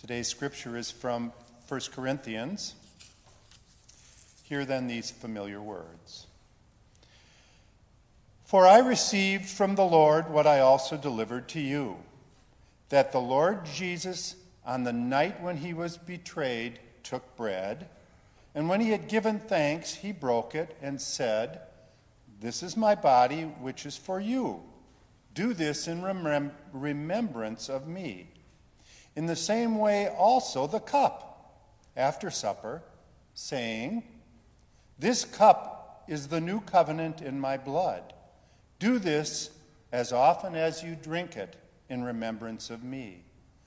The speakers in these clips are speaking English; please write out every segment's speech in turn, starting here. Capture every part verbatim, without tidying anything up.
Today's scripture is from First Corinthians. Hear then these familiar words. For I received from the Lord what I also delivered to you, that the Lord Jesus, on the night when he was betrayed, took bread, and when he had given thanks, he broke it and said, "This is my body, which is for you. Do this in remem- remembrance of me." In the same way also the cup, after supper, saying, "This cup is the new covenant in my blood. Do this as often as you drink it in remembrance of me.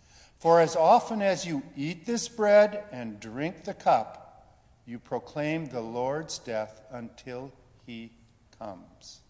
For as often as you eat this bread and drink the cup, you proclaim the Lord's death until he comes."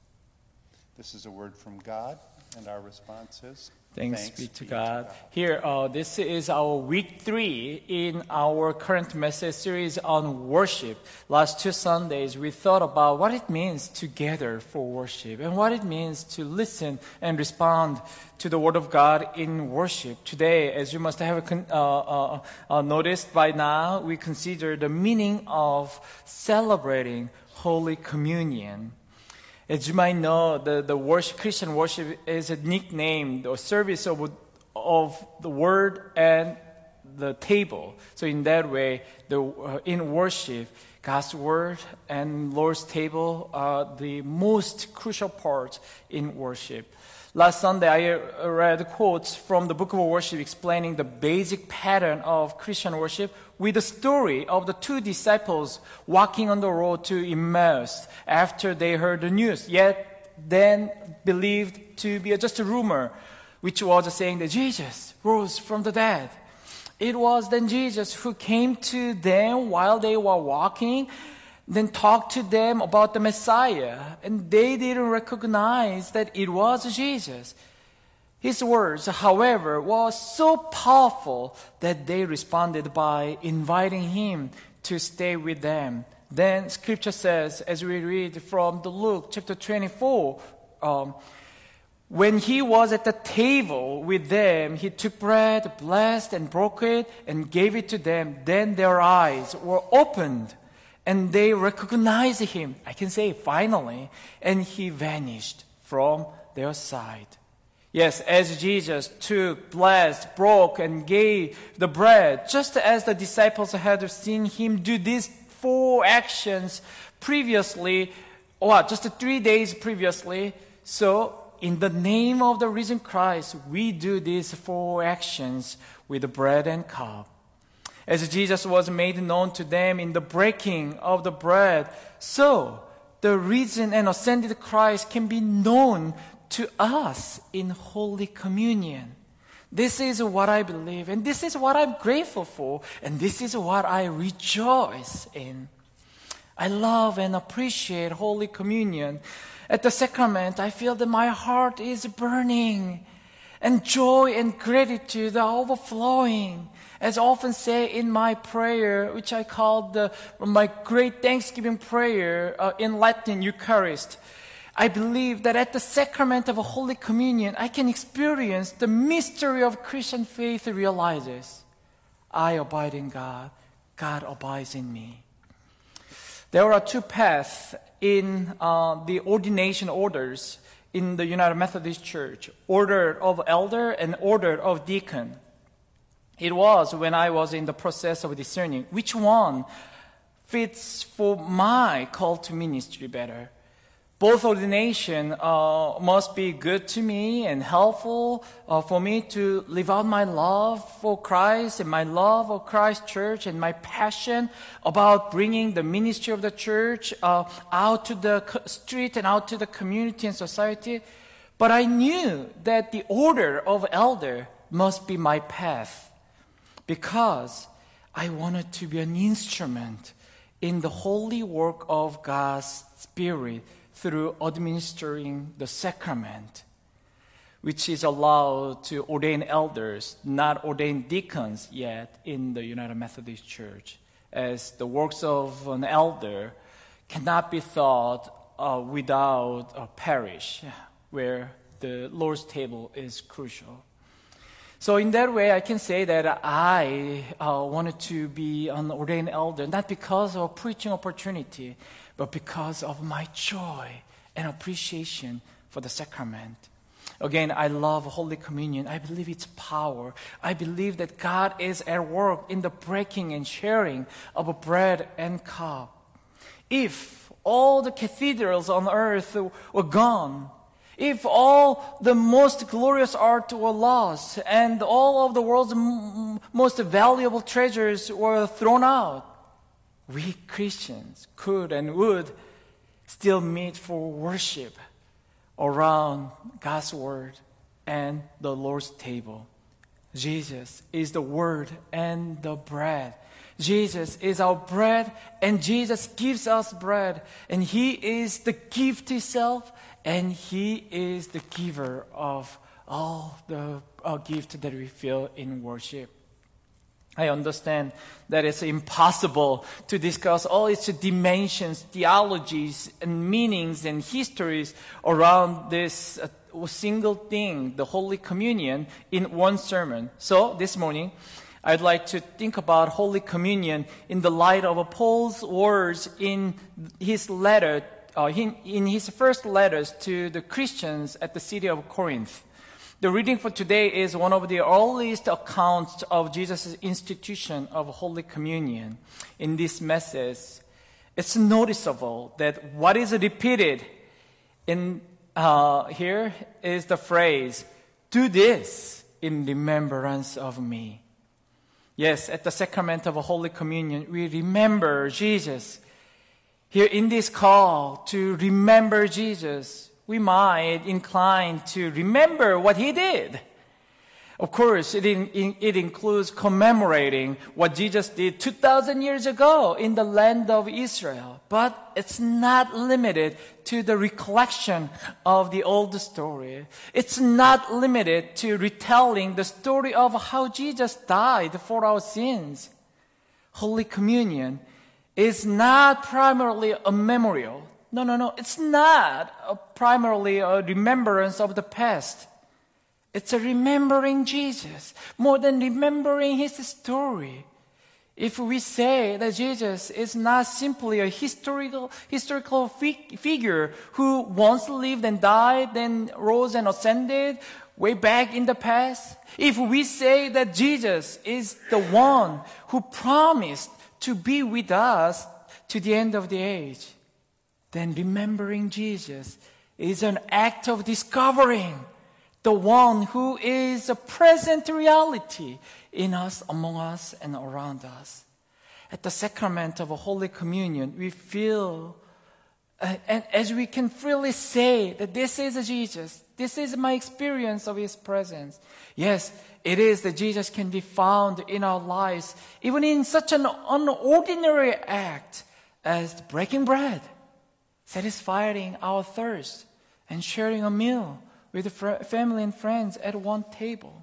This is a word from God, and our response is, Thanks, Thanks be to be God. to God. Here, uh, this is our week three in our current message series on worship. Last two Sundays, we thought about what it means to gather for worship and what it means to listen and respond to the Word of God in worship. Today, as you must have uh, uh, uh, noticed by now, we consider the meaning of celebrating Holy Communion. As you might know, the, the worship, Christian worship is a nickname or service of, of the word and the table. So in that way, the, uh, in worship, God's word and Lord's table are the most crucial part in worship. Last Sunday, I read quotes from the Book of Worship explaining the basic pattern of Christian worship with the story of the two disciples walking on the road to Emmaus after they heard the news, yet then believed to be just a rumor, which was saying that Jesus rose from the dead. It was then Jesus who came to them while they were walking, then talked to them about the Messiah, and they didn't recognize that it was Jesus. His words, however, were so powerful that they responded by inviting him to stay with them. Then Scripture says, as we read from the Luke chapter twenty-four, um, when he was at the table with them, he took bread, blessed and broke it, and gave it to them. Then their eyes were opened, and they recognized him. I can say finally. And he vanished from their sight. Yes, as Jesus took, blessed, broke, and gave the bread, just as the disciples had seen him do these four actions previously, or just three days previously, so in the name of the risen Christ, we do these four actions with the bread and cup. As Jesus was made known to them in the breaking of the bread, so the risen and ascended Christ can be known to us in Holy Communion. This is what I believe, and this is what I'm grateful for, and this is what I rejoice in. I love and appreciate Holy Communion. At the sacrament, I feel that my heart is burning, and joy and gratitude are overflowing. As I often say in my prayer, which I call the, my great Thanksgiving prayer uh, in Latin, Eucharist, I believe that at the sacrament of a Holy Communion, I can experience the mystery of Christian faith realizes. I abide in God, God abides in me. There are two paths in uh, the ordination orders in the United Methodist Church, order of elder and order of deacon. It was when I was in the process of discerning which one fits for my call to ministry better. Both ordination uh, must be good to me and helpful uh, for me to live out my love for Christ and my love of Christ's church and my passion about bringing the ministry of the church uh, out to the street and out to the community and society. But I knew that the order of elder must be my path because I wanted to be an instrument in the holy work of God's Spirit through administering the sacrament, which is allowed to ordain elders, not ordain deacons yet in the United Methodist Church, as the works of an elder cannot be thought uh, without a parish where the Lord's table is crucial. So in that way, I can say that I uh, wanted to be an ordained elder, not because of a preaching opportunity, but because of my joy and appreciation for the sacrament. Again, I love Holy Communion. I believe its power. I believe that God is at work in the breaking and sharing of a bread and cup. If all the cathedrals on earth were gone, if all the most glorious art were lost, and all of the world's m- most valuable treasures were thrown out, we Christians could and would still meet for worship around God's Word and the Lord's table. Jesus is the Word and the bread. Jesus is our bread, and Jesus gives us bread. And He is the gift itself, and He is the giver of all the uh, gift that we feel in worship. I understand that it's impossible to discuss all its dimensions, theologies, and meanings and histories around this uh, single thing, the Holy Communion, in one sermon. So this morning, I'd like to think about Holy Communion in the light of Paul's words in his letter, uh, in, in his first letters to the Christians at the city of Corinth. The reading for today is one of the earliest accounts of Jesus' institution of Holy Communion. In this message, it's noticeable that what is repeated in uh, here is the phrase, "Do this in remembrance of me." Yes, at the sacrament of Holy Communion, we remember Jesus. Here in this call to remember Jesus, we might incline to remember what He did. Of course, it, in, it includes commemorating what Jesus did two thousand years ago in the land of Israel. But it's not limited to the recollection of the old story. It's not limited to retelling the story of how Jesus died for our sins. Holy Communion is not primarily a memorial. No, no, no. It's not a primarily a remembrance of the past. It's a remembering Jesus more than remembering His story. If we say that Jesus is not simply a historical historical fi- figure who once lived and died, then rose and ascended way back in the past, if we say that Jesus is the one who promised to be with us to the end of the age, then remembering Jesus is an act of discovering the one who is a present reality in us, among us, and around us. At the sacrament of a Holy Communion, we feel, uh, and as we can freely say that this is Jesus, this is my experience of His presence. Yes, it is that Jesus can be found in our lives, even in such an unordinary act as breaking bread, satisfying our thirst, and sharing a meal with fr- family and friends at one table.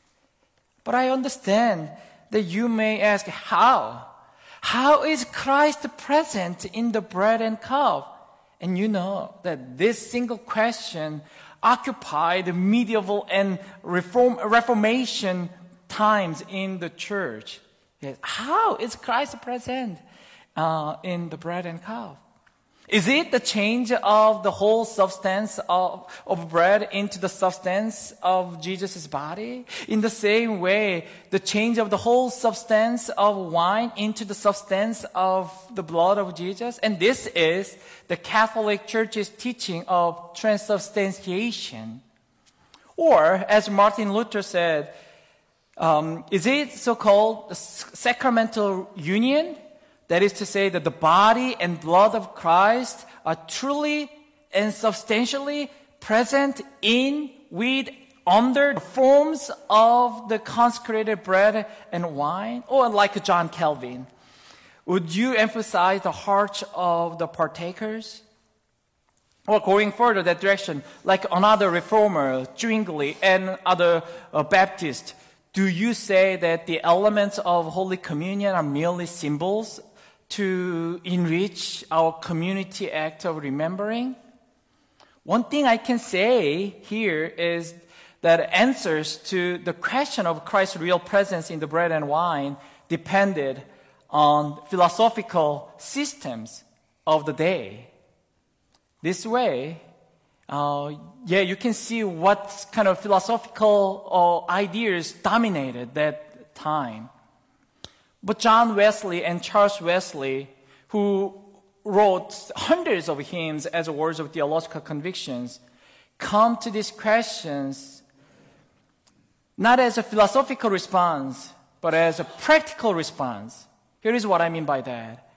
But I understand that you may ask, how? How is Christ present in the bread and cup? And you know that this single question occupied medieval and reform, Reformation times in the church. Yes. How is Christ present uh, in the bread and cup? Is it the change of the whole substance of, of bread into the substance of Jesus' body? In the same way, the change of the whole substance of wine into the substance of the blood of Jesus? And this is the Catholic Church's teaching of transubstantiation. Or, as Martin Luther said, um, is it so-called sacramental union? That is to say that the body and blood of Christ are truly and substantially present in, with, under the forms of the consecrated bread and wine? Or like John Calvin, would you emphasize the hearts of the partakers? Or going further that direction, like another reformer, Zwingli, and other uh, Baptists, do you say that the elements of Holy Communion are merely symbols to enrich our community act of remembering? One thing I can say here is that answers to the question of Christ's real presence in the bread and wine depended on philosophical systems of the day. This way, uh, yeah, you can see what kind of philosophical uh, ideas dominated that time. But John Wesley and Charles Wesley, who wrote hundreds of hymns as words of theological convictions, come to these questions not as a philosophical response, but as a practical response. Here is what I mean by that.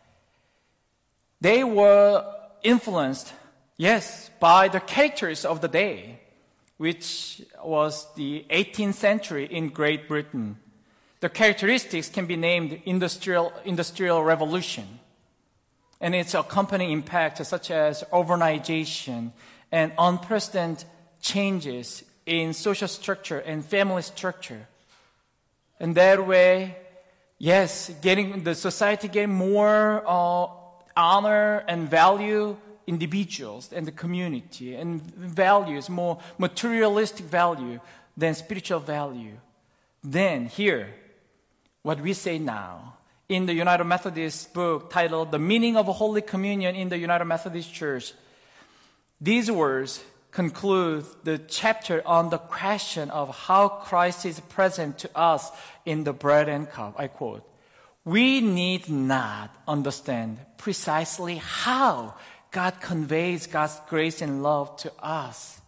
They were influenced, yes, by the characters of the day, which was the eighteenth century in Great Britain. The characteristics can be named industrial, industrial revolution and its accompanying impact, such as urbanization and unprecedented changes in social structure and family structure. And that way, yes, getting the society getting more uh, honor and value individuals and the community, and values more materialistic value than spiritual value. Then here, what we say now in the United Methodist book titled "The Meaning of Holy Communion in the United Methodist Church," these words conclude the chapter on the question of how Christ is present to us in the bread and cup. I quote, "We need not understand precisely how God conveys God's grace and love to us.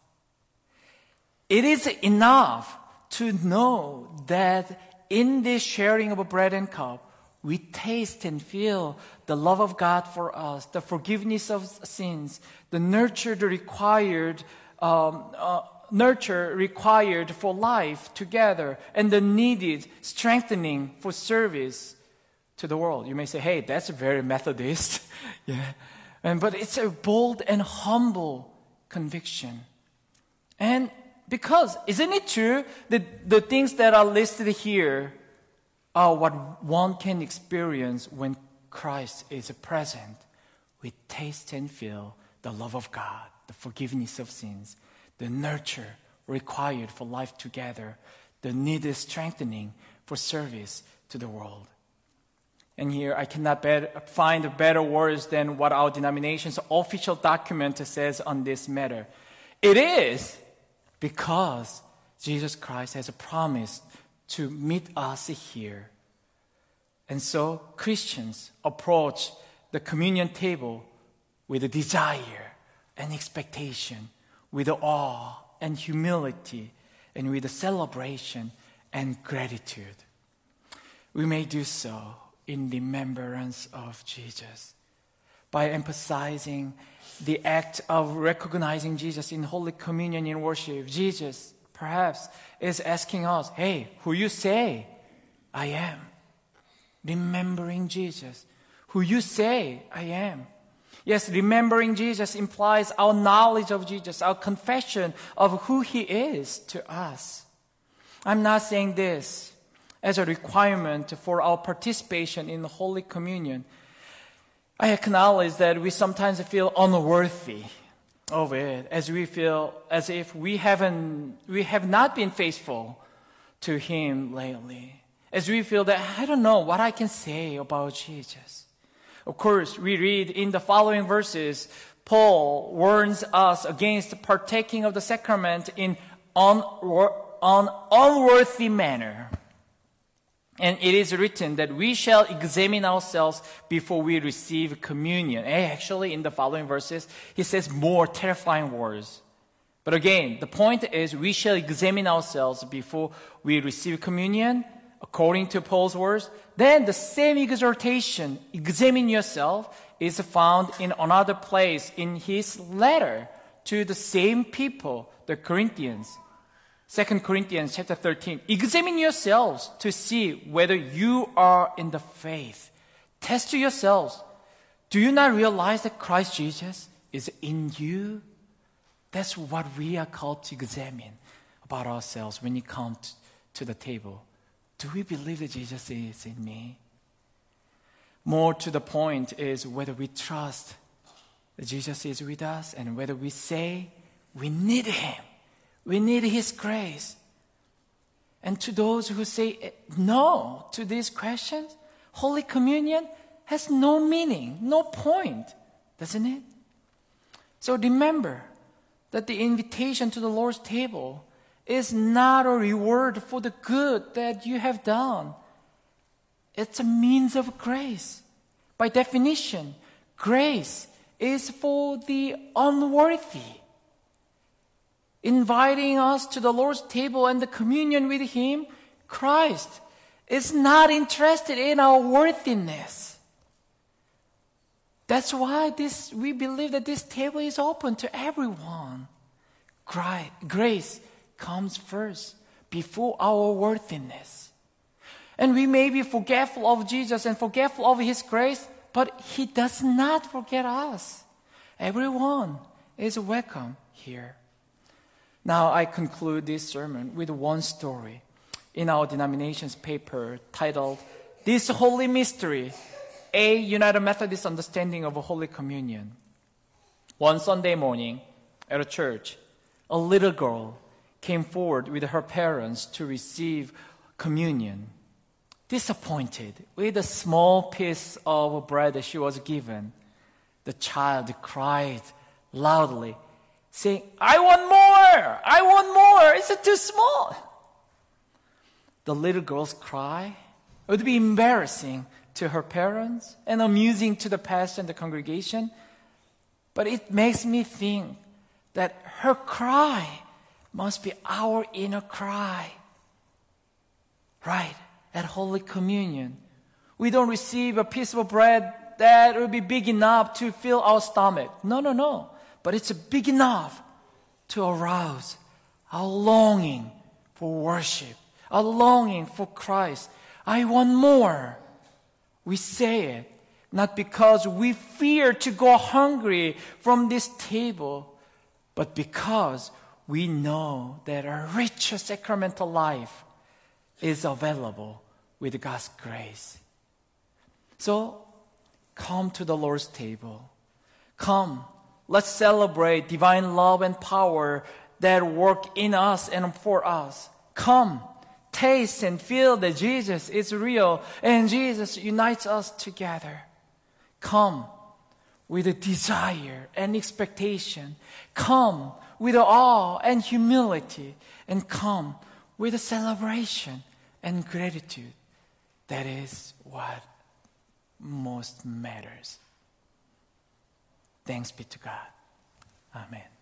It is enough to know that in this sharing of a bread and cup, we taste and feel the love of God for us, the forgiveness of sins, the nurture the required um, uh, nurture required for life together, and the needed strengthening for service to the world." You may say, "Hey, that's very Methodist." Yeah, and but it's a bold and humble conviction, and because isn't it true that the things that are listed here are what one can experience when Christ is present? We taste and feel the love of God, the forgiveness of sins, the nurture required for life together, the needed strengthening for service to the world. And here I cannot better, find better words than what our denomination's official document says on this matter. It is because Jesus Christ has promised to meet us here. And so Christians approach the communion table with a desire and expectation, with awe and humility, and with a celebration and gratitude. We may do so in remembrance of Jesus by emphasizing the act of recognizing Jesus in Holy Communion in worship. Jesus perhaps is asking us, "Hey, who you say I am?" Remembering Jesus, who you say I am. Yes, remembering Jesus implies our knowledge of Jesus, our confession of who He is to us. I'm not saying this as a requirement for our participation in Holy Communion. I acknowledge that we sometimes feel unworthy of it, as we feel as if we haven't, we have not been faithful to Him lately. As we feel that I don't know what I can say about Jesus. Of course, we read in the following verses, Paul warns us against partaking of the sacrament in an unworthy manner. And it is written that we shall examine ourselves before we receive communion. And actually, in the following verses, he says more terrifying words. But again, the point is we shall examine ourselves before we receive communion, according to Paul's words. Then the same exhortation, examine yourself, is found in another place in his letter to the same people, the Corinthians. Second Corinthians chapter thirteen. Examine yourselves to see whether you are in the faith. Test yourselves. Do you not realize that Christ Jesus is in you? That's what we are called to examine about ourselves when you come to the table. Do we believe that Jesus is in me? More to the point is whether we trust that Jesus is with us and whether we say we need Him We need His grace. And to those who say no to these questions, Holy Communion has no meaning, no point, doesn't it? So remember that the invitation to the Lord's table is not a reward for the good that you have done. It's a means of grace. By definition, grace is for the unworthy. Inviting us to the Lord's table and the communion with Him, Christ is not interested in our worthiness. That's why this, we believe that this table is open to everyone. Grace comes first before our worthiness. And we may be forgetful of Jesus and forgetful of His grace, but He does not forget us. Everyone is welcome here. Now I conclude this sermon with one story in our denomination's paper titled, This Holy Mystery, A United Methodist Understanding of Holy Communion. One Sunday morning at a church, a little girl came forward with her parents to receive communion. Disappointed with a small piece of bread that she was given, the child cried loudly, saying, I want more! I want more! Is it too small? The little girl's cry would be embarrassing to her parents and amusing to the pastor and the congregation, but it makes me think that her cry must be our inner cry. Right, at Holy Communion, we don't receive a piece of bread that will be big enough to fill our stomach. No, no, no. But it's big enough to arouse our longing for worship, our longing for Christ. I want more. We say it not because we fear to go hungry from this table, but because we know that a richer sacramental life is available with God's grace. So, come to the Lord's table. Come, let's celebrate divine love and power that work in us and for us. Come, taste and feel that Jesus is real and Jesus unites us together. Come with a desire and expectation. Come with awe and humility. And come with a celebration and gratitude. That is what most matters. Thanks be to God. Amen.